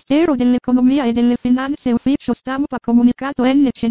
Ministero dell'Economia e delle Finanze Ufficio Stampa Comunicato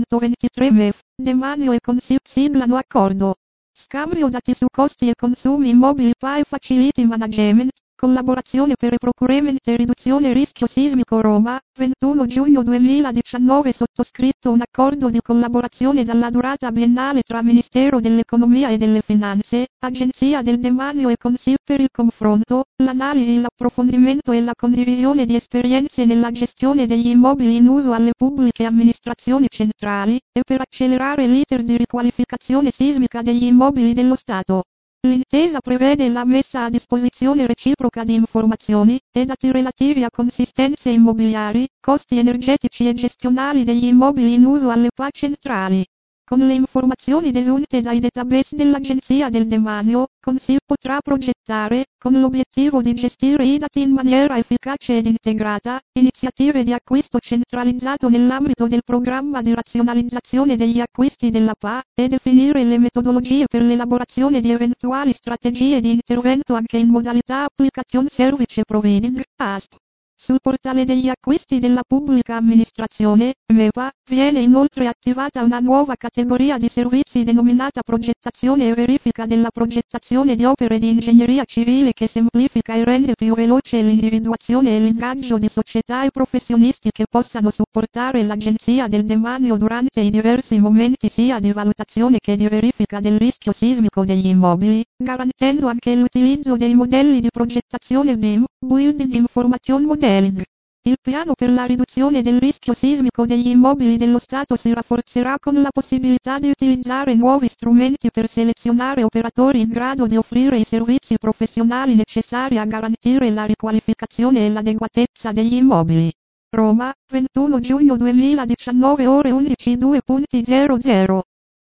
N123 MEF, Demanio e Consip siglano accordo. Scambio dati su costi e consumi immobili PAE Facility Management, collaborazione per procurement e riduzione rischio sismico Roma, 21 giugno 2019 sottoscritto un accordo di collaborazione dalla durata biennale tra Ministero dell'Economia e delle Finanze, Agenzia del Demanio e Consip per il confronto, l'analisi, l'approfondimento e la condivisione di esperienze nella gestione degli immobili in uso alle pubbliche amministrazioni centrali, e per accelerare l'iter di riqualificazione sismica degli immobili dello Stato. L'intesa prevede la messa a disposizione reciproca di informazioni e dati relativi a consistenze immobiliari, costi energetici e gestionali degli immobili in uso alle PA centrali. Con le informazioni desunte dai database dell'Agenzia del Demanio, Consip potrà progettare, con l'obiettivo di gestire i dati in maniera efficace ed integrata, iniziative di acquisto centralizzato nell'ambito del programma di razionalizzazione degli acquisti della PA, e definire le metodologie per l'elaborazione di eventuali strategie di intervento anche in modalità Application Service Providing, ASP. Sul portale degli acquisti della pubblica amministrazione, MEPA, viene inoltre attivata una nuova categoria di servizi denominata progettazione e verifica della progettazione di opere di ingegneria civile che semplifica e rende più veloce l'individuazione e l'ingaggio di società e professionisti che possano supportare l'Agenzia del Demanio durante i diversi momenti sia di valutazione che di verifica del rischio sismico degli immobili, garantendo anche l'utilizzo dei modelli di progettazione BIM, Building Information Modeling. Il piano per la riduzione del rischio sismico degli immobili dello Stato si rafforzerà con la possibilità di utilizzare nuovi strumenti per selezionare operatori in grado di offrire i servizi professionali necessari a garantire la riqualificazione e l'adeguatezza degli immobili. Roma, 21 giugno 2019 ore 11:02.00